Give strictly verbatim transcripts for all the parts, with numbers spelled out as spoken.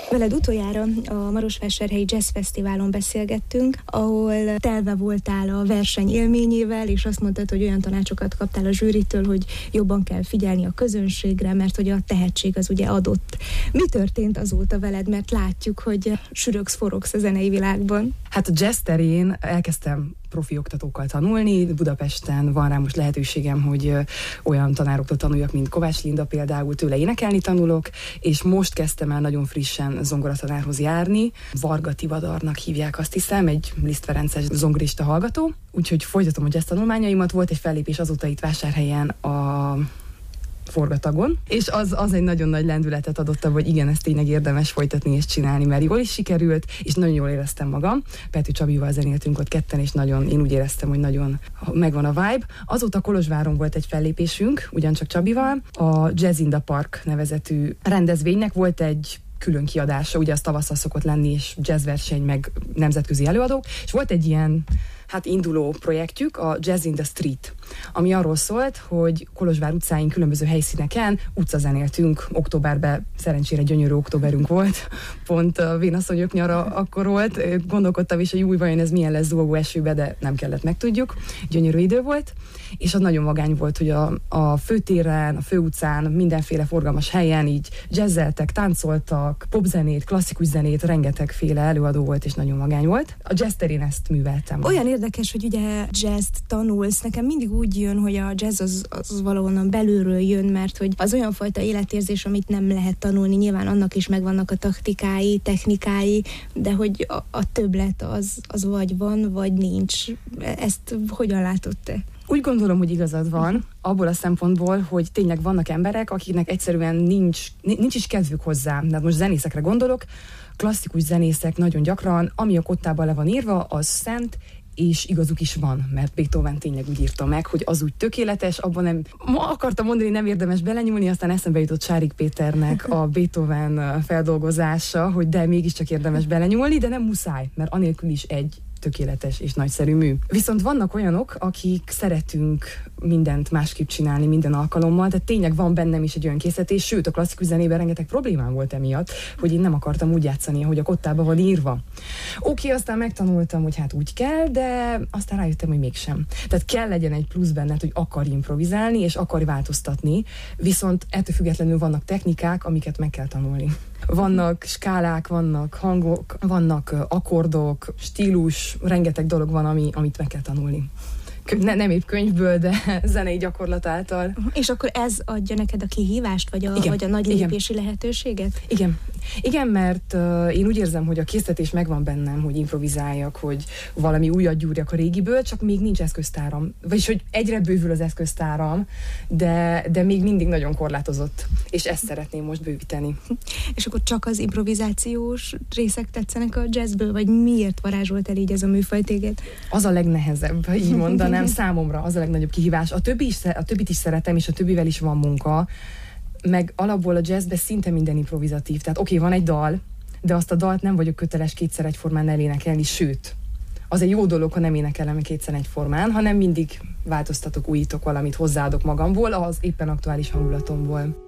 Veled utoljára a Marosvásárhelyi Jazz Fesztiválon beszélgettünk, ahol telve voltál a verseny élményével, és azt mondtad, hogy olyan tanácsokat kaptál a zsűritől, hogy jobban kell figyelni a közönségre, mert hogy a tehetség az ugye adott. Mi történt azóta veled, mert látjuk, hogy sürögsz, forogsz a zenei világban? Hát a jazz terén elkezdtem profi oktatókkal tanulni. Budapesten van rá most lehetőségem, hogy olyan tanároktól tanuljak, mint Kovács Linda például, tőle énekelni tanulok, és most kezdtem el nagyon frissen zongoratanárhoz járni. Varga Tivadarnak hívják, azt hiszem, egy Liszt Ferences zongorista hallgató, úgyhogy folytatom a jazz tanulmányaimat. Volt egy fellépés azóta itt Vásárhelyen a Forgatagon, és az, az egy nagyon nagy lendületet adott, hogy igen, ezt tényleg érdemes folytatni és csinálni, mert jól is sikerült, és nagyon jól éreztem magam. Pető Csabival zenéltünk ott ketten, és nagyon, én úgy éreztem, hogy nagyon megvan a vibe. Azóta Kolozsváron volt egy fellépésünk, ugyancsak Csabival, a Jazz in the Park nevezetű rendezvénynek volt egy külön kiadása, ugye az tavasszal szokott lenni, és jazzverseny, meg nemzetközi előadók, és volt egy ilyen hát induló projektjük, a Jazz in the Street, ami arról szólt, hogy Kolozsvár utcáin különböző helyszíneken utcazenéltünk. Októberben szerencsére gyönyörű októberünk volt, pont a vénasszonyok nyara akkor volt. Gondolkodtam is, hogy új, vajon ez milyen lesz zúgó esőbe, de nem kellett, megtudjuk. Gyönyörű idő volt, és az nagyon magány volt, hogy a, a főtéren, a főutcán, mindenféle forgalmas helyen így jazzeltek, táncoltak, popzenét, klasszikus zenét, rengetegféle előadó volt, és nagyon magány volt. A jazz terén ezt műveltem. Olyan érdekes, hogy ugye jazzt tanulsz. Nekem mindig úgy jön, hogy a jazz az, az valahonnan belülről jön, mert hogy az olyan fajta életérzés, amit nem lehet tanulni. Nyilván annak is megvannak a taktikái, technikái, de hogy a, a többlet az, az vagy van, vagy nincs. Ezt hogyan látod te? Úgy gondolom, hogy igazad van, abból a szempontból, hogy tényleg vannak emberek, akiknek egyszerűen nincs, nincs is kedvük hozzá. De most zenészekre gondolok, klasszikus zenészek nagyon gyakran, ami a kottában le van írva, az szent, és igazuk is van, mert Beethoven tényleg úgy írta meg, hogy az úgy tökéletes, abban nem, ma akartam mondani, nem érdemes belenyúlni, aztán eszembe jutott Sárik Péternek a Beethoven feldolgozása, hogy de mégiscsak érdemes belenyúlni, de nem muszáj, mert anélkül is egy tökéletes és nagyszerű mű. Viszont vannak olyanok, akik szeretünk mindent másképp csinálni minden alkalommal, de tényleg van bennem is egy olyan készítés, sőt a klasszikus zenében rengeteg problémám volt emiatt, hogy én nem akartam úgy játszani, ahogy a kottában van írva. Oké, aztán megtanultam, hogy hát úgy kell, de aztán rájöttem, hogy mégsem. Tehát kell legyen egy plusz benned, hogy akarj improvizálni, és akarj változtatni, viszont ettől függetlenül vannak technikák, amiket meg kell tanulni. Vannak skálák, vannak hangok, vannak akkordok, stílus, rengeteg dolog van, ami, amit meg kell tanulni. Ne, nem épp könyvből, de zenei gyakorlat által. És akkor ez adja neked a kihívást, vagy a, igen, vagy a nagy lépési igen. lehetőséget? Igen. Igen, mert uh, én úgy érzem, hogy a késztetés megvan bennem, hogy improvizáljak, hogy valami újat gyúrjak a régiből, csak még nincs eszköztáram. Vagyis, hogy egyre bővül az eszköztáram, de, de még mindig nagyon korlátozott. És ezt szeretném most bővíteni. És akkor csak az improvizációs részek tetszenek a jazzből, vagy miért varázsolt el így ez a műfaj téged? Az a legnehezebb, így mondanám, számomra az a legnagyobb kihívás. A, többi is, a többit is szeretem, és a többivel is van munka, meg alapból a jazzben szinte minden improvizatív. Tehát oké, okay, van egy dal, de azt a dalt nem vagyok köteles kétszer egyformán elénekelni, sőt, az egy jó dolog, ha nem énekelem kétszer egyformán, hanem mindig változtatok, újítok valamit, hozzáadok magamból, az éppen aktuális hangulatomból.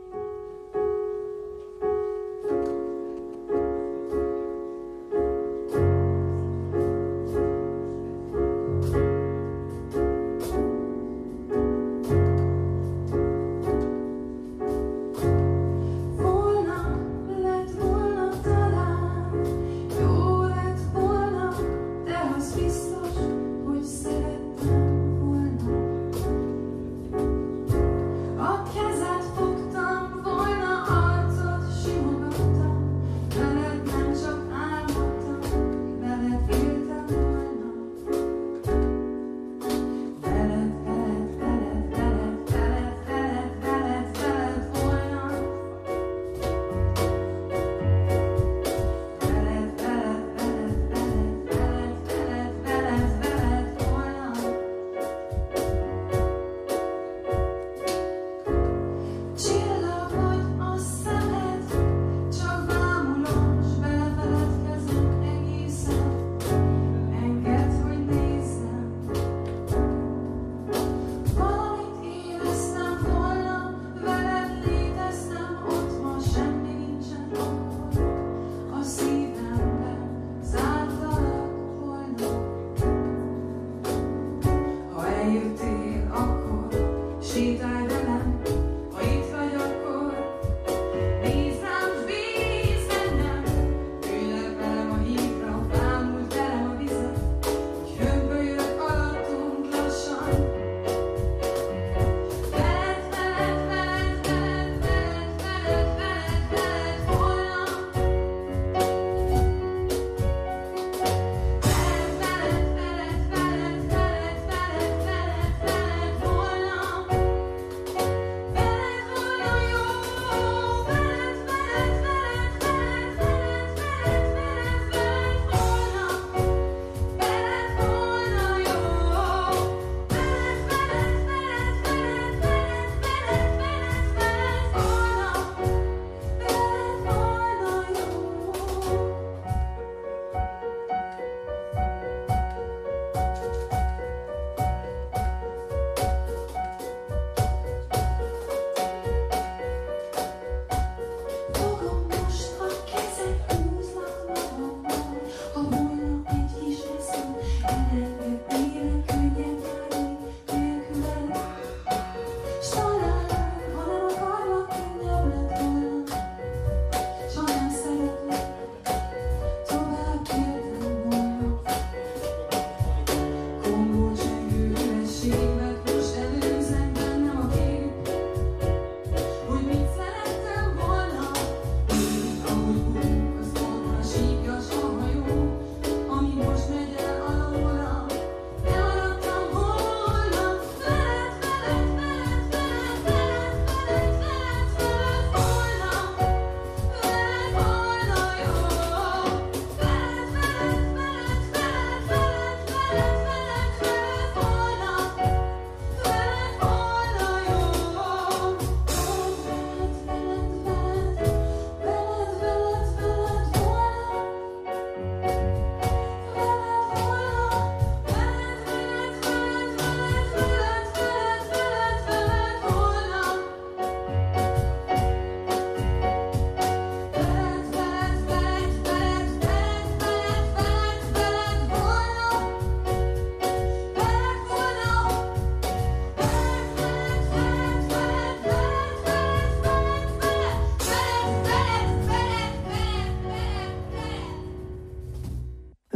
A kezed fogtam,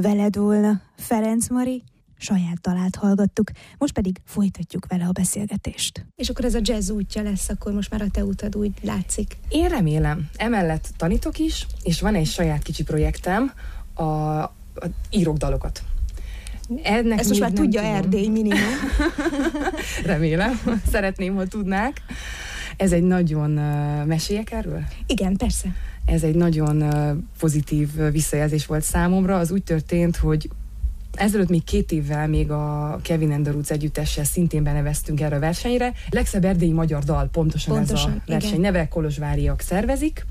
Veled volna, Ferenc Mari saját dalát hallgattuk, most pedig folytatjuk vele a beszélgetést. És akkor ez a jazz útja lesz, akkor most már a te utad, úgy látszik. Én remélem. Emellett tanítok is, és van egy saját kicsi projektem, a, a írok dalokat. Ennek ezt most már tudja tudom. Erdély minimum. Remélem, szeretném, ha tudnák. Ez egy nagyon... Uh, meséljek erről? Igen, persze. Ez egy nagyon uh, pozitív visszajelzés volt számomra. Az úgy történt, hogy ezelőtt még két évvel még a Kevin and the Roots együttessel szintén beneveztünk erre a versenyre. Legszebb erdélyi magyar dal, pontosan, pontosan ez a verseny igen. neve, kolozsváriak szervezik.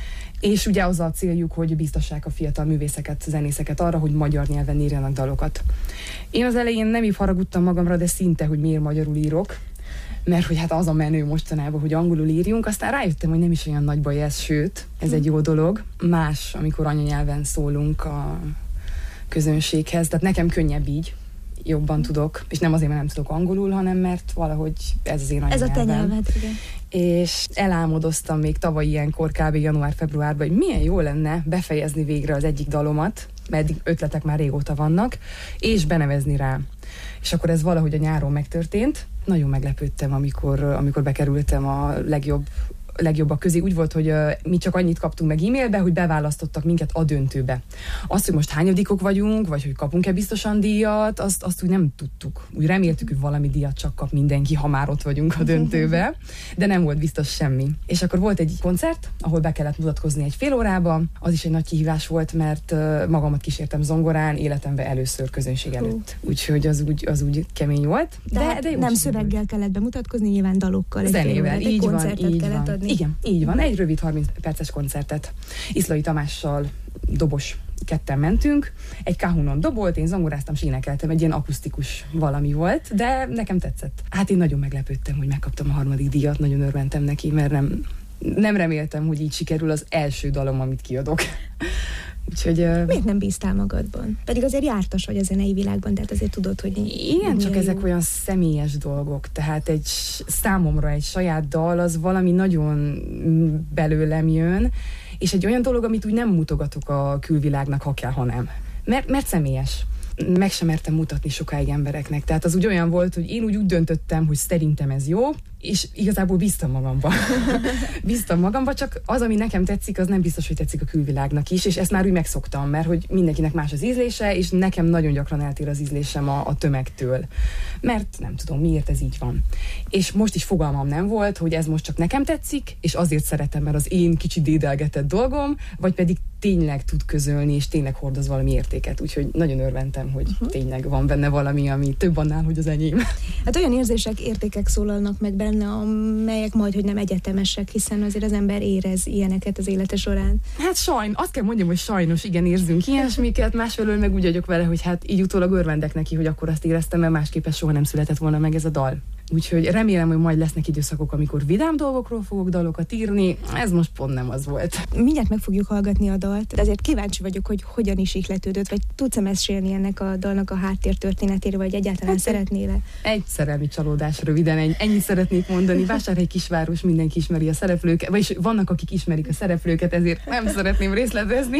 És ugye az a céljuk, hogy biztassák a fiatal művészeket, zenészeket arra, hogy magyar nyelven írjanak dalokat. Én az elején nem így haragudtam magamra, de szinte, hogy miért magyarul írok, mert hogy hát az a menő mostanában, hogy angolul írjunk, aztán rájöttem, hogy nem is olyan nagy baj ez, sőt, ez egy jó dolog. Más, amikor anyanyelven szólunk a közönséghez, tehát nekem könnyebb így, jobban tudok, és nem azért, mert nem tudok angolul, hanem mert valahogy ez az én anyanyelvem. Ez a te nyelved, igen. És elálmodoztam még tavaly ilyenkor, kb. január-februárban, hogy milyen jó lenne befejezni végre az egyik dalomat, mert eddig ötletek már régóta vannak, és benevezni rá. És akkor ez valahogy a nyáron megtörtént. Nagyon meglepődtem, amikor, amikor bekerültem a legjobb legjobbak közé. Úgy volt, hogy uh, mi csak annyit kaptunk meg e-mailbe, hogy beválasztottak minket a döntőbe. Azt, hogy most hányadikok vagyunk, vagy hogy kapunk-e biztosan díjat, azt, azt úgy nem tudtuk. Úgy reméltük, hogy valami díjat csak kap mindenki, ha már ott vagyunk a döntőbe, de nem volt biztos semmi. És akkor volt egy koncert, ahol be kellett mutatkozni egy fél órába. Az is egy nagy kihívás volt, mert uh, magamat kísértem zongorán, életemben először közönség előtt. Úgyhogy az úgy, az úgy kemény volt. De, de, de nem szöveggel volt. Kellett bemutatkozni, nyilván dalokkal. Zenével, így van, így kellett van. Adni. Igen, így van. Egy rövid harminc perces koncertet. Iszlai Tamással, dobos, ketten mentünk. Egy kahunon dobolt, én zongoráztam, és énekeltem. Egy ilyen akusztikus valami volt, de nekem tetszett. Hát én nagyon meglepődtem, hogy megkaptam a harmadik díjat, nagyon örventem neki, mert nem, nem reméltem, hogy így sikerül az első dalom, amit kiadok. Úgyhogy, uh... miért nem bíztál magadban? Pedig azért jártas vagy a zenei világban, tehát azért tudod, hogy... Igen, csak ezek jó. Olyan személyes dolgok, tehát egy számomra egy saját dal, az valami nagyon belőlem jön, és egy olyan dolog, amit úgy nem mutogatok a külvilágnak, ha kell, ha nem. Mert, mert személyes. Meg sem mertem mutatni sokáig embereknek. Tehát az úgy olyan volt, hogy én úgy, úgy döntöttem, hogy szerintem ez jó, és igazából bíztam magamba. bíztam magamba, csak az, ami nekem tetszik, az nem biztos, hogy tetszik a külvilágnak is, és ezt már úgy megszoktam, mert hogy mindenkinek más az ízlése, és nekem nagyon gyakran eltér az ízlésem a, a tömegtől. Mert nem tudom, miért ez így van. És most is fogalmam nem volt, hogy ez most csak nekem tetszik, és azért szeretem, mert az én kicsi dédelgetett dolgom, vagy pedig tényleg tud közölni, és tényleg hordoz valami értéket. Úgyhogy nagyon örventem, hogy uh-huh. tényleg van benne valami, ami több annál, hogy az enyém. Hát olyan érzések, értékek szólalnak meg benne, amelyek majd, hogy nem egyetemesek, hiszen azért az ember érez ilyeneket az élete során. Hát sajnos, azt kell mondjam, hogy sajnos igen, érzünk ilyesmiket, másfelől meg úgy vagyok vele, hogy hát így utólag örvendek neki, hogy akkor azt éreztem, mert másképp soha nem született volna meg ez a dal. Úgyhogy remélem, hogy majd lesznek időszakok, amikor vidám dolgokról fogok dalokat írni. Ez most pont nem az volt. Mindjárt meg fogjuk hallgatni a dalt, de azért kíváncsi vagyok, hogy hogyan is ihletődött, vagy tudsz-e mesélni ennek a dalnak a háttértörténetéről, vagy egyáltalán hát szeretnél-e? Egy szerelmi csalódás, röviden, ennyit szeretnék mondani. Vásárhely kisváros, mindenki ismeri a szereplőket, vagyis vannak, akik ismerik a szereplőket, ezért nem szeretném részletezni.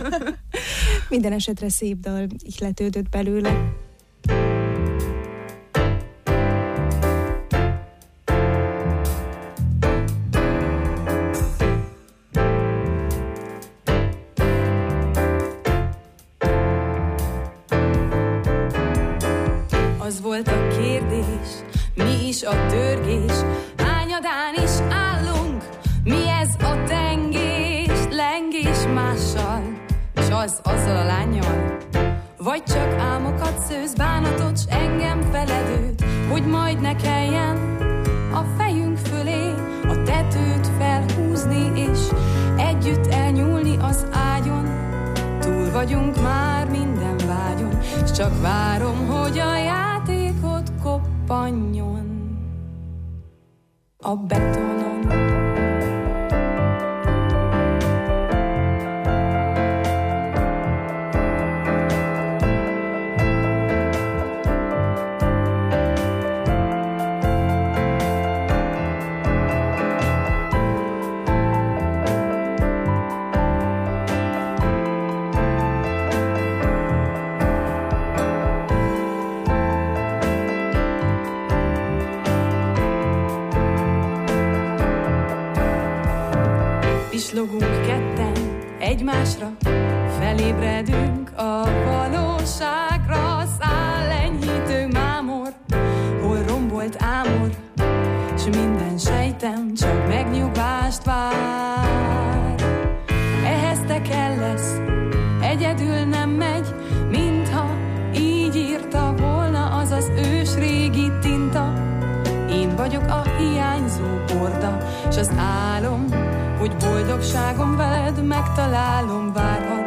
Minden esetre szép dal ihletődött belőle. Az volt a kérdés, mi is a törgés, hányadán is állunk, mi ez a tengés, lengés mással, s az azzal a lánnyal, vagy csak álmokat szősz, bánatot, s engem feledőt, hogy majd ne kelljen a fejünk fölé a tetőt felhúzni, és együtt elnyúlni az ágyon, túl vagyunk már minden vágyon, s csak várom, hogy a játékot koppanjon a betonon. Suttogunk ketten egymásra, felébredünk a valóságra. Száll enyhítő mámor, hol rombolt ámor, s minden sejtem csak megnyugvást vár. Ehhez te kell lesz, egyedül nem megy, mintha így írta volna az az ős régi tinta. Én vagyok a hiányzó borda, s az álom, hogy boldogságom veled megtalálom, várhat.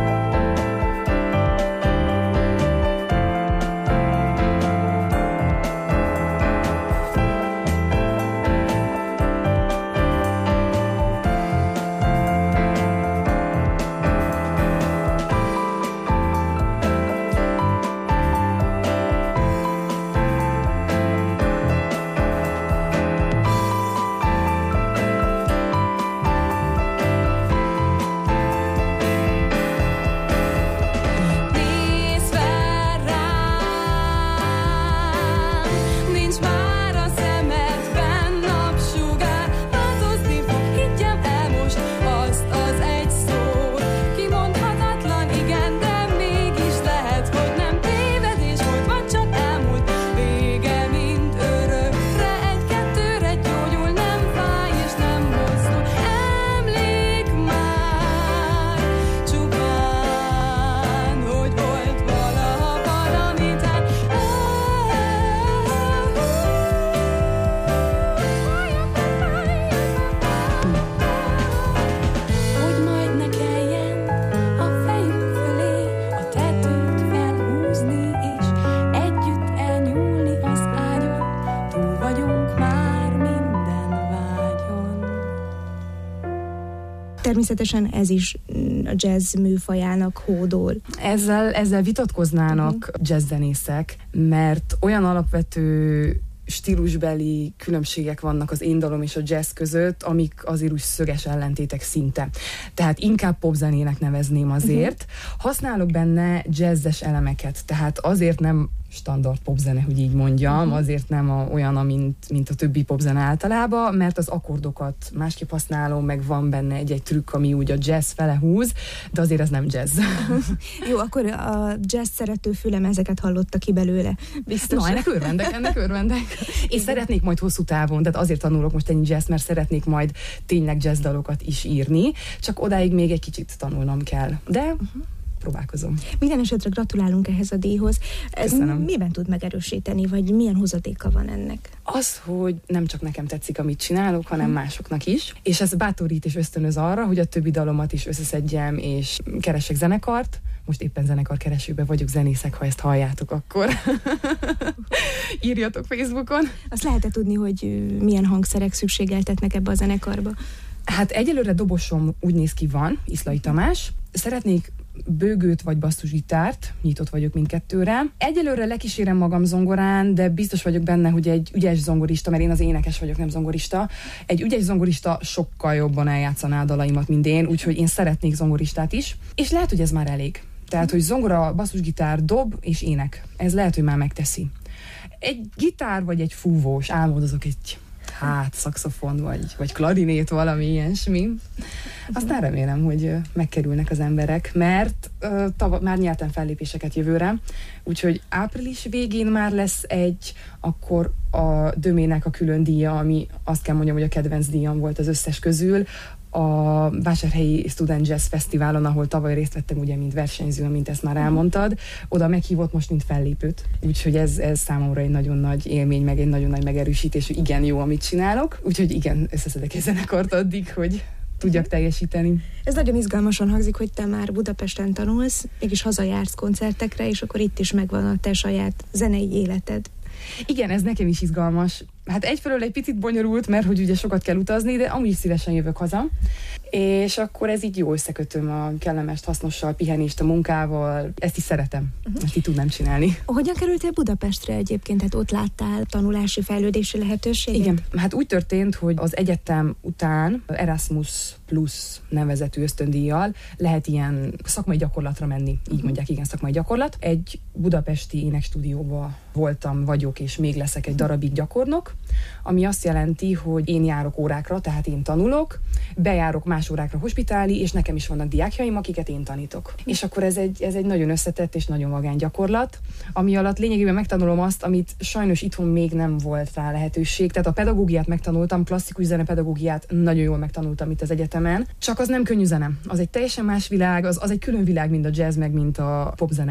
Természetesen ez is a jazz műfajának hódol. Ezzel, ezzel vitatkoznának uh-huh. jazzzenészek, mert olyan alapvető stílusbeli különbségek vannak az én dalom és a jazz között, amik azért úgy szöges ellentétek szinte. Tehát inkább popzenének nevezném azért. Uh-huh. Használok benne jazzes elemeket, tehát azért nem standard popzene, hogy így mondjam, uh-huh. azért nem a, olyan, mint, mint a többi popzene általában, mert az akkordokat másképp használom, meg van benne egy-egy trükk, ami úgy a jazz fele húz, de azért ez nem jazz. Jó, akkor a jazz szerető fülem ezeket hallotta ki belőle. Biztos. Na, ennek örvendek, ennek örvendek. Én szeretnék majd hosszú távon, tehát azért tanulok most ennyi jazz, mert szeretnék majd tényleg jazz dalokat is írni, csak odáig még egy kicsit tanulnom kell. De uh-huh. próbálkozom. Minden esetre gratulálunk ehhez a díjhoz. Ez Köszönöm. Miben tud megerősíteni, vagy milyen hozadéka van ennek? Az, hogy nem csak nekem tetszik, amit csinálok, hanem másoknak is. És ez bátorít és ösztönöz arra, hogy a többi dalomat is összeszedjem, és keresek zenekart. Most éppen zenekarkeresőben vagyok, zenészek, ha ezt halljátok, akkor írjatok Facebookon. Azt lehet-e tudni, hogy milyen hangszerek szükségeltetnek ebbe a zenekarba? Hát egyelőre dobosom úgy néz ki van, Iszlai Tamás. Szeretnék bőgőt vagy basszusgitárt, nyitott vagyok mindkettőre. Egyelőre lekísérem magam zongorán, de biztos vagyok benne, hogy egy ügyes zongorista, mert én az énekes vagyok, nem zongorista, egy ügyes zongorista sokkal jobban eljátszaná a dalaimat, mint én, úgyhogy én szeretnék zongoristát is, és lehet, hogy ez már elég. Tehát, hogy zongora, basszusgitár, dob és ének. Ez lehet, hogy már megteszi. Egy gitár vagy egy fúvós, álmodozok egy hát, szaxofon, vagy, vagy klarinét, valami ilyesmi. Aztán remélem, hogy megkerülnek az emberek, mert uh, tav- már nyertem fellépéseket jövőre, úgyhogy április végén már lesz egy, akkor a Dömének a külön díja, ami azt kell mondjam, hogy a kedvenc díjam volt az összes közül, a Vásárhelyi Student Jazz Fesztiválon, ahol tavaly részt vettem, ugye, mint versenyző, mint ezt már elmondtad, oda meghívott most, mint fellépőt. Úgyhogy ez, ez számomra egy nagyon nagy élmény, meg egy nagyon nagy megerősítés, hogy igen, jó, amit csinálok. Úgyhogy igen, összeszedek egy zenekart addig, hogy tudjak teljesíteni. Ez nagyon izgalmasan hangzik, hogy te már Budapesten tanulsz, mégis hazajársz koncertekre, és akkor itt is megvan a te saját zenei életed. Igen, ez nekem is izgalmas. Hát egyfelől egy picit bonyolult, mert hogy ugye sokat kell utazni, de amúgy szívesen jövök haza. És akkor ez így jó összekötöm a kellemest, hasznossal, pihenést a munkával. Ezt is szeretem. Uh-huh. Ezt így tudnám csinálni. Hogyan kerültél Budapestre egyébként? Hát ott láttál tanulási, fejlődési lehetőséget? Igen. Hát úgy történt, hogy az egyetem után Erasmus Plus nevezetű ösztöndíjjal lehet ilyen szakmai gyakorlatra menni. Így uh-huh. mondják, igen, szakmai gyakorlat. Egy budapesti énekstúdióba voltam, vagyok, és még leszek egy darabig gyakornok. ami azt jelenti, hogy én járok órákra, tehát én tanulok, bejárok más órákra hospitáli, és nekem is vannak diákjaim, akiket én tanítok. És akkor ez egy, ez egy nagyon összetett és nagyon vagány gyakorlat, ami alatt lényegében megtanulom azt, amit sajnos itthon még nem volt rá lehetőség. Tehát a pedagógiát megtanultam, klasszikus zenepedagógiát nagyon jól megtanultam itt az egyetemen, csak az nem könnyű zene. Az egy teljesen más világ, az, az egy külön világ, mint a jazz, meg mint a popzene.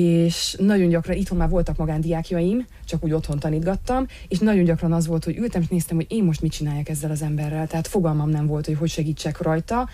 És nagyon gyakran itthon már voltak magándiákjaim, csak úgy otthon tanítgattam, és nagyon gyakran az volt, hogy ültem és néztem, hogy én most mit csináljak ezzel az emberrel. Tehát fogalmam nem volt, hogy hogy segítsek rajta,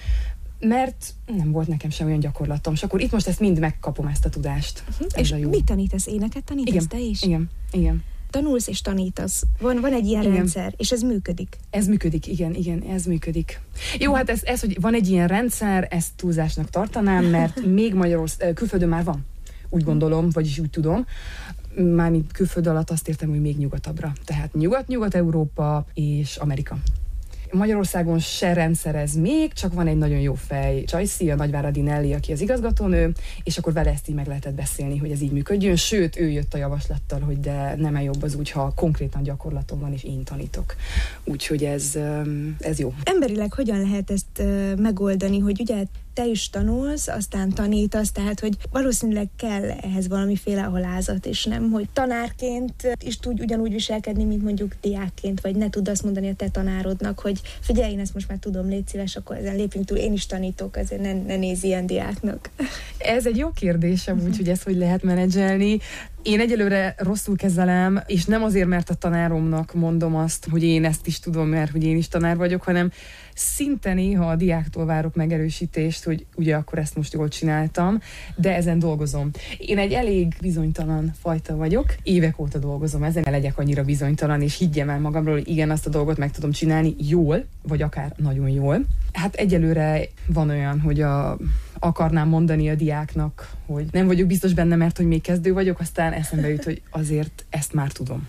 mert nem volt nekem sem olyan gyakorlatom. És akkor itt most ezt mind megkapom, ezt a tudást. Uh-huh. És mit tanítasz? Éneket tanítasz igen, te is? Igen, igen. Tanulsz és tanítasz. Van, van egy ilyen igen. rendszer, és ez működik. Ez működik, igen, igen, ez működik. Jó, hát ez, ez, hogy van egy ilyen rendszer, ezt túlzásnak tartanám, mert még Magyarország, külföldön már van. Úgy gondolom, vagyis úgy tudom. Mármint külföld alatt azt értem, hogy még nyugatabbra. Tehát Nyugat-Nyugat-Európa és Amerika. Magyarországon se rendszerez még, csak van egy nagyon jó fej, Csajci, a Nagyváradi Nelly, aki az igazgatónő, és akkor vele ezt így meg lehetett beszélni, hogy ez így működjön, sőt, ő jött a javaslattal, hogy de nem-e jobb az úgy, ha konkrétan gyakorlatom van, és én tanítok. Úgyhogy ez, ez jó. Emberileg hogyan lehet ezt megoldani, hogy ugye te is tanulsz, aztán tanítasz, tehát hogy valószínűleg kell ehhez valamiféle alázat, és nem, hogy tanárként is tudj ugyanúgy viselkedni, mint mondjuk diákként, vagy ne tudd azt mondani a te tanárodnak, hogy figyelj, én ezt most már tudom, légy szíves, akkor ezen lépjünk túl, én is tanítok, azért ne, ne nézz ilyen diáknak. Ez egy jó kérdésem, úgyhogy ezt hogy lehet menedzselni. Én egyelőre rosszul kezelem, és nem azért, mert a tanáromnak mondom azt, hogy én ezt is tudom, mert hogy én is tanár vagyok, hanem szinte néha a diáktól várok megerősítést, hogy ugye akkor ezt most jól csináltam, de ezen dolgozom. Én egy elég bizonytalan fajta vagyok, évek óta dolgozom ezen, ne legyek annyira bizonytalan, és higgyem el magamról, hogy igen, azt a dolgot meg tudom csinálni jól, vagy akár nagyon jól. Hát egyelőre van olyan, hogy a, akarnám mondani a diáknak, hogy nem vagyok biztos benne, mert hogy még kezdő vagyok, aztán eszembe jut, hogy azért ezt már tudom.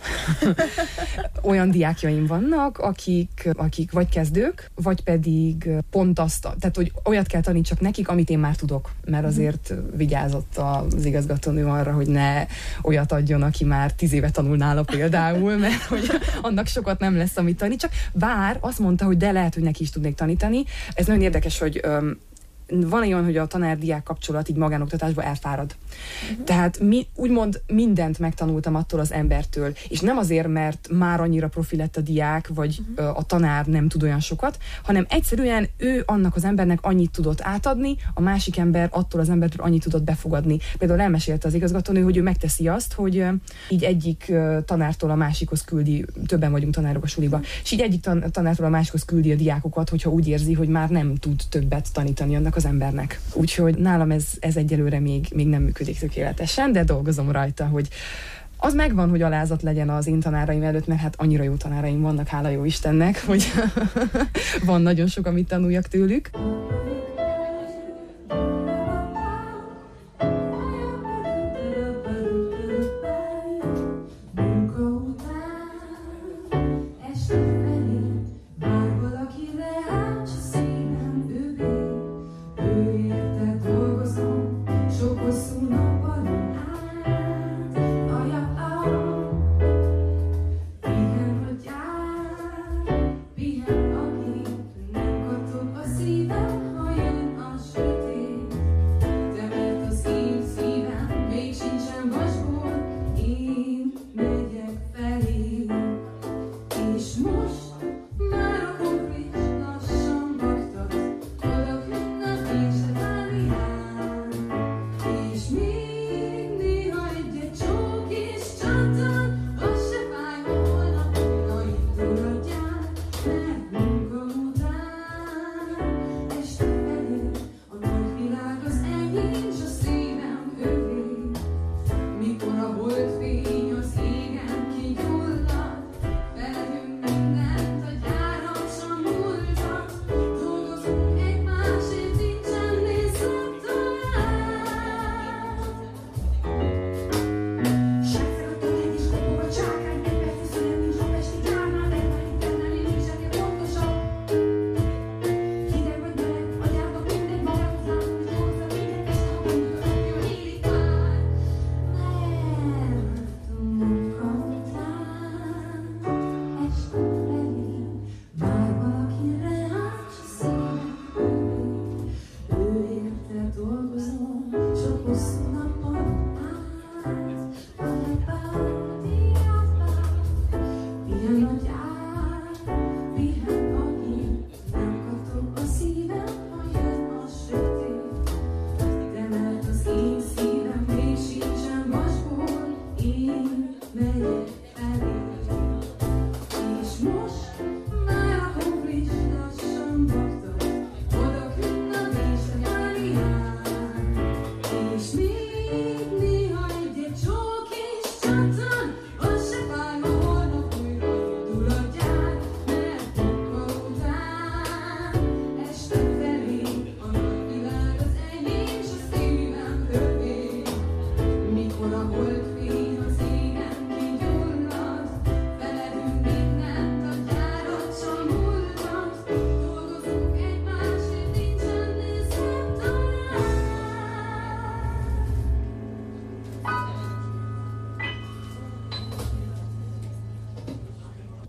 Olyan diákjaim vannak, akik, akik vagy kezdők, vagy pedig pont azt, tehát hogy olyat kell tanítsak nekik, amit én már tudok, mert azért vigyázott az igazgatónő arra, hogy ne olyat adjon, aki már tíz éve tanul nála például, mert hogy annak sokat nem lesz, amit tanít, csak bár azt mondta, hogy de lehet, hogy neki is tudnék tanítani. Ez nagyon érdekes, hogy öm, van olyan, hogy a tanár-diák kapcsolat így magánoktatásban elfárad. Uh-huh. Tehát mi, úgymond mindent megtanultam attól az embertől, és nem azért, mert már annyira profi lett a diák, vagy uh-huh. a tanár nem tud olyan sokat, hanem egyszerűen ő annak az embernek annyit tudott átadni, a másik ember attól az embertől annyit tudott befogadni. Például elmesélte az igazgatónő, hogy ő megteszi azt, hogy így egyik tanártól a másikhoz küldi, többen vagyunk tanárok a suliba, és így egyik tan- tanártól a másikhoz küldi a diákokat, hogyha úgy érzi, hogy már nem tud többet tanítani annak az embernek. Úgyhogy nálam ez, ez egyelőre még, még nem működik tökéletesen, de dolgozom rajta, hogy az megvan, hogy alázat legyen az én tanáraim előtt, mert hát annyira jó tanáraim vannak, hála jó Istennek, hogy van nagyon sok, amit tanuljak tőlük. Pihen, aki nem kattog a szívem, ha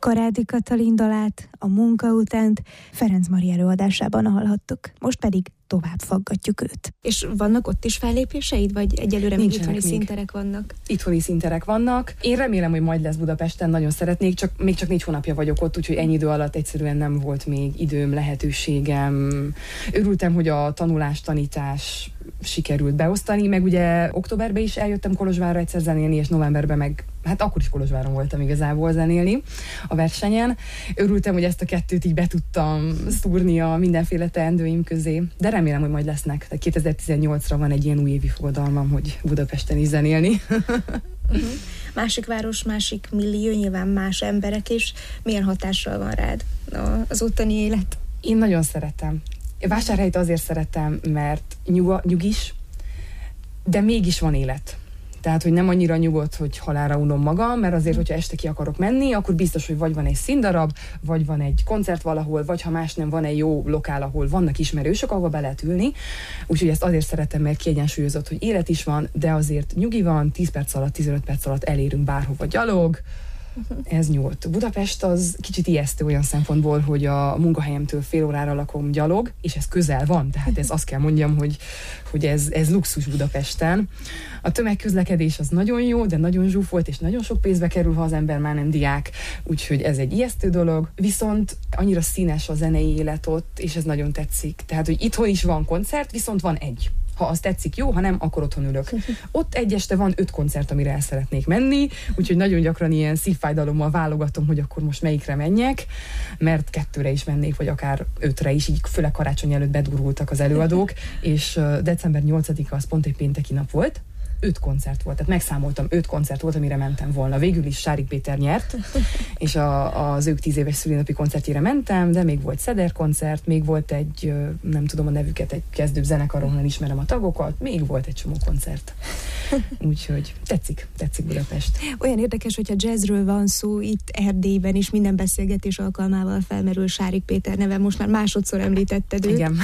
Karádi Katalin dalát, a munka utánt Ferenc Mari előadásában hallhattuk. Most pedig tovább faggatjuk őt. És vannak ott is fellépéseid, vagy egyelőre még itthoni színterek vannak? Itthoni színterek vannak. Én remélem, hogy majd lesz Budapesten, nagyon szeretnék, csak még csak négy hónapja vagyok ott, úgyhogy ennyi idő alatt egyszerűen nem volt még időm, lehetőségem. Örültem, hogy a tanulás, tanítás sikerült beosztani, meg ugye októberben is eljöttem Kolozsvárra egyszer zenélni, és novemberben meg, hát akkor is Kolozsváron voltam igazából zenélni a versenyen. Örültem, hogy ezt a kettőt így be tudtam szúrni a mindenféle teendőim közé, de remélem, hogy majd lesznek. De kétezer-tizennyolcra van egy ilyen újévi fogadalmam, hogy Budapesten is zenélni. Uh-huh. Másik város, másik millió, nyilván más emberek is. Milyen hatással van rád az ottani élet? Én nagyon szeretem. Vásárhelyt azért szeretem, mert nyuga, nyugis, de mégis van élet. Tehát, hogy nem annyira nyugodt, hogy halálra unom magam, mert azért, hogyha este ki akarok menni, akkor biztos, hogy vagy van egy színdarab, vagy van egy koncert valahol, vagy ha más nem, van egy jó lokál, ahol vannak ismerősök, ahol be lehet ülni. Úgyhogy ezt azért szeretem, mert kiegyensúlyozott, hogy élet is van, de azért nyugi van, tíz perc alatt, tizenöt perc alatt elérünk bárhova gyalog. Ez nyugodt. Budapest az kicsit ijesztő olyan szempontból, hogy a munkahelyemtől fél órára lakom gyalog, és ez közel van, tehát ez azt kell mondjam, hogy, hogy ez, ez luxus Budapesten. A tömegközlekedés az nagyon jó, de nagyon zsúfolt, és nagyon sok pénzbe kerül, ha az ember már nem diák, úgyhogy ez egy ijesztő dolog. Viszont annyira színes a zenei élet ott, és ez nagyon tetszik. Tehát, hogy itthon is van koncert, viszont van egy. Ha az tetszik, jó, ha nem, akkor otthon ülök. Ott egy este van öt koncert, amire el szeretnék menni, úgyhogy nagyon gyakran ilyen szívfájdalommal válogatom, hogy akkor most melyikre menjek, mert kettőre is mennék, vagy akár ötre is, így főleg karácsony előtt bedurultak az előadók, és december nyolcadika az pont egy pénteki nap volt, öt koncert volt, tehát megszámoltam, öt koncert volt, amire mentem volna. Végül is Sárik Péter nyert, és a, az ők tíz éves szülinapi koncertjére mentem, de még volt Szeder koncert, még volt egy, nem tudom a nevüket, egy kezdőbb zenekar, ahonnan ismerem a tagokat, még volt egy csomó koncert. Úgyhogy tetszik, tetszik Budapest. Olyan érdekes, hogyha jazzről van szó, itt Erdélyben is minden beszélgetés alkalmával felmerül Sárik Péter neve, most már másodszor említetted őt. Igen.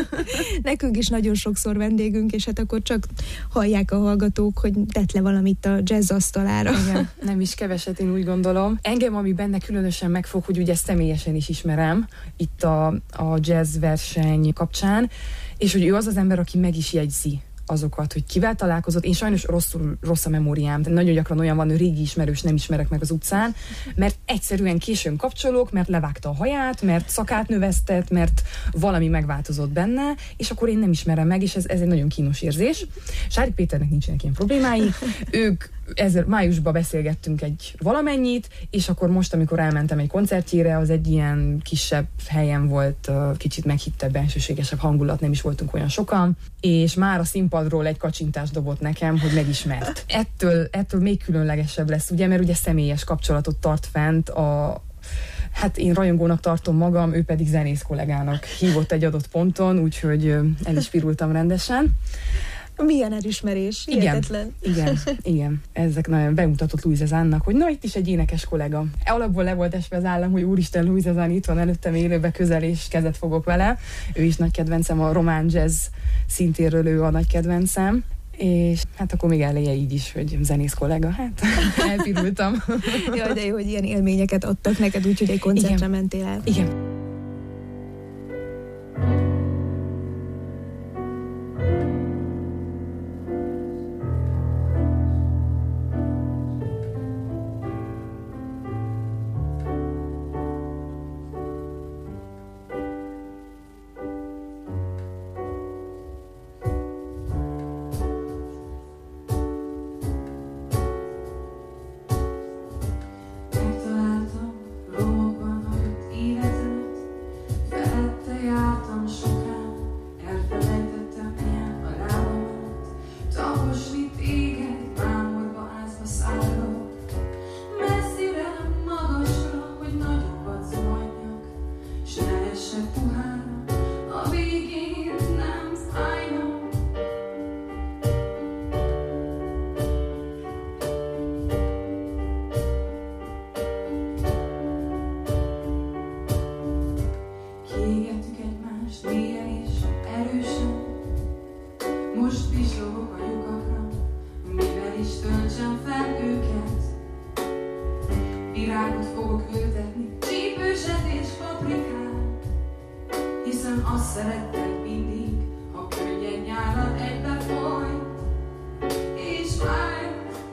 Nekünk is nagyon sokszor vendégünk, és hát akkor csak hallják a hallgatók, hogy tett le valamit a jazz asztalára. Igen, nem is keveset, én úgy gondolom. Engem, ami benne különösen megfog, hogy ugye személyesen is ismerem itt a, a jazz verseny kapcsán, és hogy ő az az ember, aki meg is jegyzi azokat, hogy kivel találkozott. Én sajnos rosszul, rossz a memóriám, de nagyon gyakran olyan van, hogy régi ismerős nem ismerek meg az utcán, mert egyszerűen későn kapcsolok, mert levágta a haját, mert szakát növesztett, mert valami megváltozott benne, és akkor én nem ismerem meg, és ez, ez egy nagyon kínos érzés. Sárik Péternek nincsenek ilyen problémái. Ők ezzel májusban beszélgettünk egy valamennyit, és akkor most, amikor elmentem egy koncertjére, az egy ilyen kisebb helyen volt, kicsit meghittebb, bensőségesebb hangulat, nem is voltunk olyan sokan, és már a színpadról egy kacsintást dobott nekem, hogy megismert. Ettől, ettől még különlegesebb lesz, ugye, mert ugye személyes kapcsolatot tart fent a Hát én rajongónak tartom magam, ő pedig zenész kollégának hívott egy adott ponton, úgyhogy el is pirultam rendesen. Milyen elismerés, hihetetlen. Igen, igen, igen. Ezek nagyon bemutatott Louise Zánnak, hogy na, itt is egy énekes kollega. Alapból le volt esve az állam, hogy úristen, Louise Zán itt van előttem élőbe közel, és kezet fogok vele. Ő is nagy kedvencem, a román jazz szintéről ő a nagy kedvencem. És hát akkor még eleje így is, hogy zenész kollega, hát elpirultam. Jaj, de jó, hogy ilyen élményeket adtak neked, úgyhogy egy koncertre igen. mentél el. Igen. virágot fogok ültetni, csípőset és paprikát, hiszen azt szeretted mindig, ha könnyen nyálad egybe folyt, és fáj.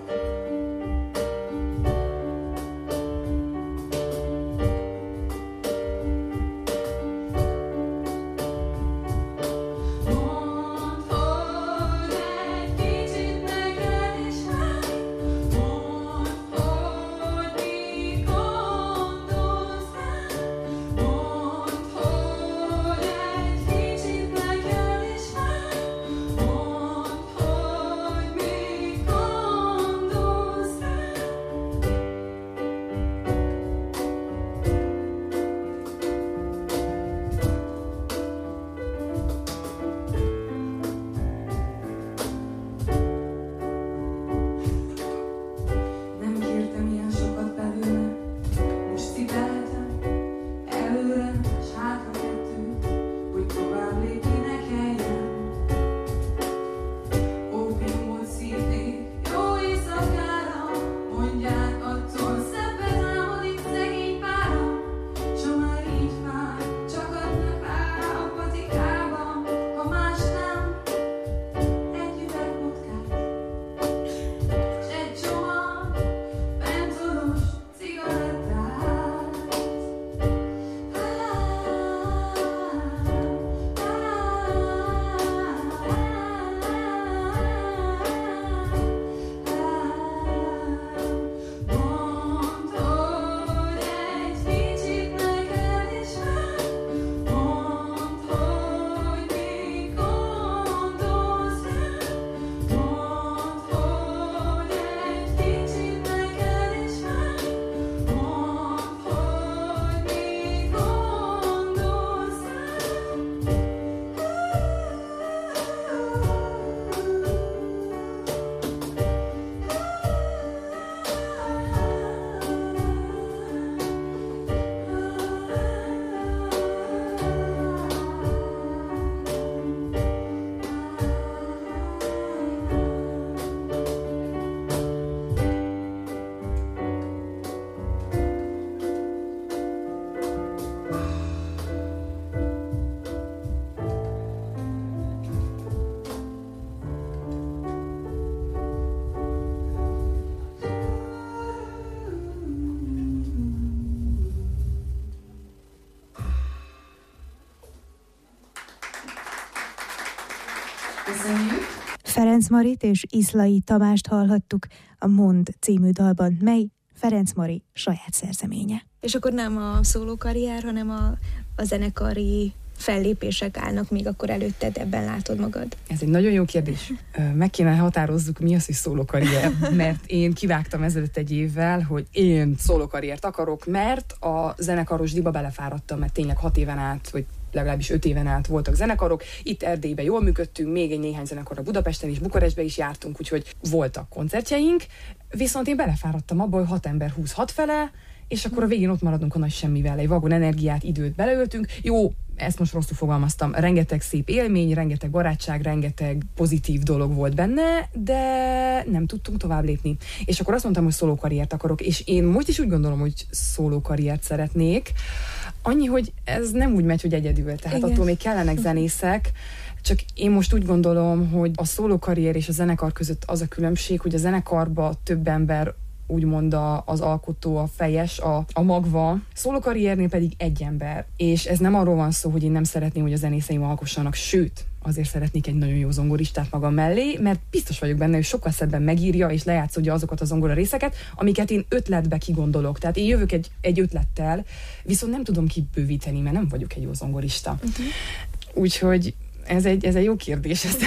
Köszönjük! Ferenc Marit és Iszlai Tamást hallhattuk a Mond című dalban, mely Ferenc Mari saját szerzeménye. És akkor nem a szólókarrier, hanem a, a zenekari fellépések állnak még akkor előtted, ebben látod magad? Ez egy nagyon jó kérdés. Meg kéne határozzuk, mi az, hogy szólókarrier, mert én kivágtam ezelőtt egy évvel, hogy én szólókarriert akarok, mert a zenekaros diba belefáradtam, mert tényleg hat éven át, vagy legalábbis öt éven át voltak zenekarok. Itt Erdélyben jól működtünk, még egy néhány zenekarra Budapesten és Bukarestben is jártunk, úgyhogy voltak koncertjeink, viszont én belefáradtam abba, hogy hat ember húz hat fele, és akkor a végén ott maradunk a nagy semmivel, egy vagon energiát, időt beleöltünk. Jó, ezt most rosszul fogalmaztam, rengeteg szép élmény, rengeteg barátság, rengeteg pozitív dolog volt benne, de nem tudtunk tovább lépni. És akkor azt mondtam, hogy szólókarriert akarok, és én most is úgy gondolom, hogy szólókarriert szeretnék. Annyi, hogy ez nem úgy megy, hogy egyedül, tehát igen, attól még kellenek zenészek, csak én most úgy gondolom, hogy a szólókarrier és a zenekar között az a különbség, hogy a zenekarban több ember úgymond a, az alkotó, a fejes, a, a magva, szólókarriernél pedig egy ember. És ez nem arról van szó, hogy én nem szeretném, hogy a zenészeim alkossanak, sőt, azért szeretnék egy nagyon jó zongoristát magam mellé, mert biztos vagyok benne, hogy sokkal szebben megírja és lejátszódja azokat a zongora részeket, amiket én ötletbe kigondolok. Tehát én jövök egy, egy ötlettel, viszont nem tudom kibővíteni, mert nem vagyok egy jó zongorista. Uh-huh. Úgyhogy Ez egy, ez egy jó kérdés, ezt.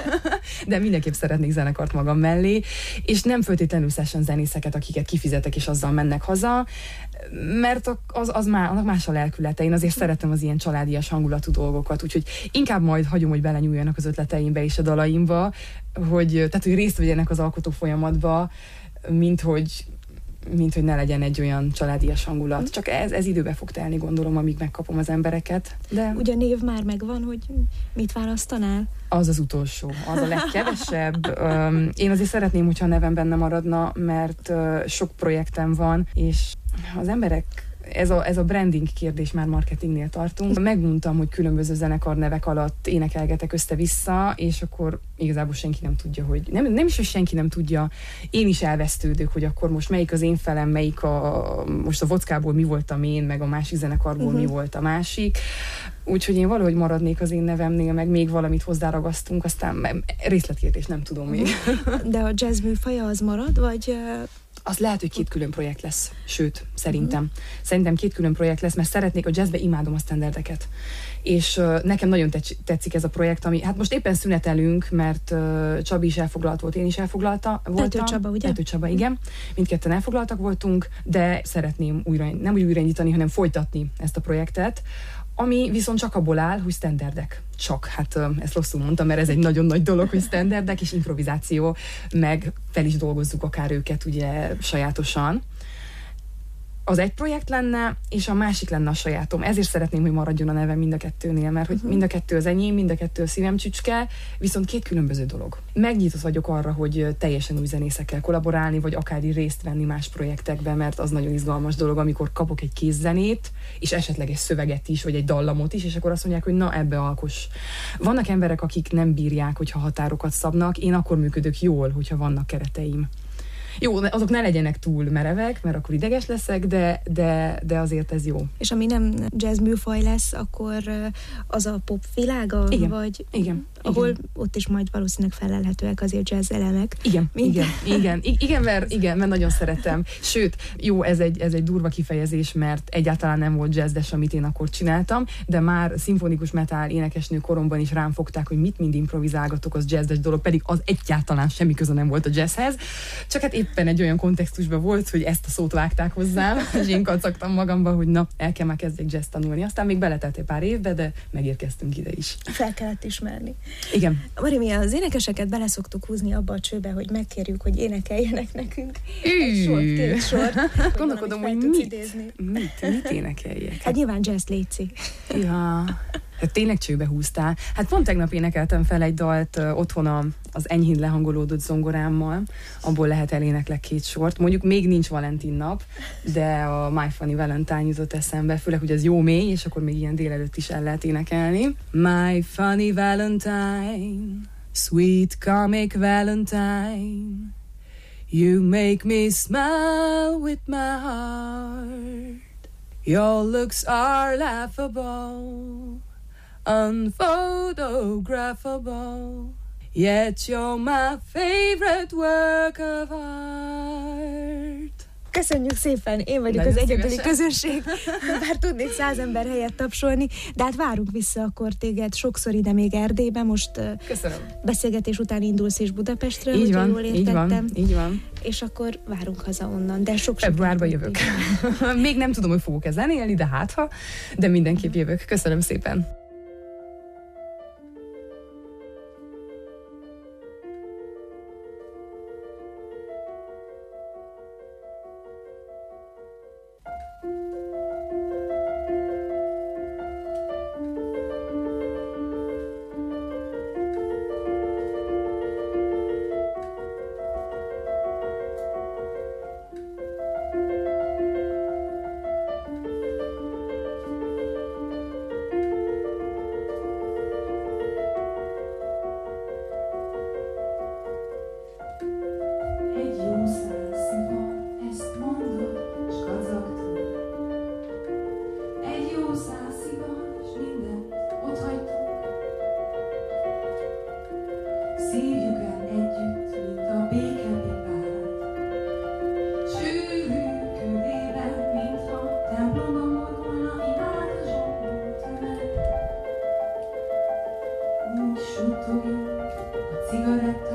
De mindenképp szeretnék zenekart magam mellé, és nem feltétlenül session zenészeket, akiket kifizetek, és azzal mennek haza, mert az, az má, annak más a lelkülete. Én azért szeretem az ilyen családias hangulatú dolgokat, úgyhogy inkább majd hagyom, hogy belenyúljanak az ötleteimbe és a dalaimba, hogy, tehát, hogy részt vegyenek az alkotó folyamatba, mint hogy mint hogy ne legyen egy olyan családias hangulat. Csak ez, ez időbe fog telni, gondolom, amíg megkapom az embereket. De ugye név már megvan, hogy mit választanál? Az az utolsó, az a legkevesebb. Én azért szeretném, hogyha a nevem benne maradna, mert sok projektem van, és Az emberek, ez a, ez a branding kérdés, már marketingnél tartunk. Megmondtam, hogy különböző zenekar nevek alatt énekelgetek össze-vissza, és akkor igazából senki nem tudja, hogy nem, nem is, hogy senki nem tudja, én is elvesztődök, hogy akkor most melyik az én felem, melyik a, most a Vockából mi voltam én, meg a másik zenekarból uh-huh. mi volt a másik. Úgyhogy én valahogy maradnék az én nevemnél, meg még valamit hozzáragasztunk, aztán részletkérdés nem tudom még. De a jazz műfaja az marad, vagy... Az lehet, hogy két külön projekt lesz, sőt, szerintem. Uh-huh. Szerintem két külön projekt lesz, mert szeretnék, a jazzbe imádom a standardeket. És uh, nekem nagyon tetszik ez a projekt, ami, hát most éppen szünetelünk, mert uh, Csabi is elfoglalt volt, én is elfoglalta voltam. Tető Csaba, ugye? Tető Csaba, igen. Mindketten elfoglaltak voltunk, de szeretném újra, nem úgy újraindítani, hanem folytatni ezt a projektet, ami viszont csak abból áll, hogy standardek. Csak, hát ezt rosszul mondtam, mert ez egy nagyon nagy dolog, hogy standardek és improvizáció, meg fel is dolgozzuk akár őket ugye sajátosan. Az egy projekt lenne, és a másik lenne a sajátom. Ezért szeretném, hogy maradjon a nevem mind a kettőnél, mert hogy uh-huh. mind a kettő az enyém, mind a kettő a szívem csücske, viszont két különböző dolog. Megnyitott vagyok arra, hogy teljesen új zenészekkel kollaborálni, vagy akár így részt venni más projektekben, mert az nagyon izgalmas dolog, amikor kapok egy kézzenét, és esetleg egy szöveget is, vagy egy dallamot is, és akkor azt mondják, hogy na, ebbe alkos. Vannak emberek, akik nem bírják, hogyha határokat szabnak, én akkor működök jól, hogyha vannak kereteim. Jó, azok ne legyenek túl merevek, mert akkor ideges leszek, de, de, de azért ez jó. És ami nem jazz műfaj lesz, akkor az a pop világa? Igen, vagy igen. Ahol igen. ott is majd valószínűleg felelhetőek azért jazz elemek. Igen, igen, igen, igen, mert, igen, mert nagyon szeretem. Sőt, jó, ez egy, ez egy durva kifejezés, mert egyáltalán nem volt jazzes, amit én akkor csináltam, de már szimfonikus metal énekesnő koromban is rám fogták, hogy mit mind improvizálgatok, az jazzes dolog, pedig az egyáltalán semmi köze nem volt a jazzhez. Csak hát éppen egy olyan kontextusban volt, hogy ezt a szót vágták hozzám, és én kacagtam magamba, hogy na, el kell már kezdjek jazz tanulni. Aztán még beletelt egy pár évbe, de megérkeztünk ide is. Fel kellett ismerni. Igen. Mari, mi az énekeseket bele szoktuk húzni abba a csőbe, hogy megkérjük, hogy énekeljenek nekünk. Egy sor, két sor. Gondolkodom, hogy mit, mit, mit énekeljek? Hát, hát nyilván jazz, léci. Ja, hát tényleg csőbe húztál. Hát pont tegnap énekeltem fel egy dalt uh, otthon a, az enyhén lehangolódott zongorámmal, abból lehet eléneklek két sort. Mondjuk még nincs Valentin nap, de a My Funny Valentine jutott eszembe, főleg, hogy ez jó mély, és akkor még ilyen délelőtt is el lehet énekelni. My funny Valentine, sweet comic Valentine, you make me smile with my heart. Your looks are laughable, unphotographable, yet you're my favorite work of art. Köszönjük szépen, én vagyok nagyon az egyedüli közönség, bár tudnék száz ember helyett tapsolni, de hát várunk vissza akkor téged sokszor ide még Erdélybe, most köszönöm. Beszélgetés után indulsz is Budapestre, így van, jól értettem. Így van, így van. És akkor várunk haza onnan, de sok februárban jövök. Még nem tudom, hogy fogok-e zenélni, de hát ha, de mindenképp jövök. Köszönöm szépen. Cigaretta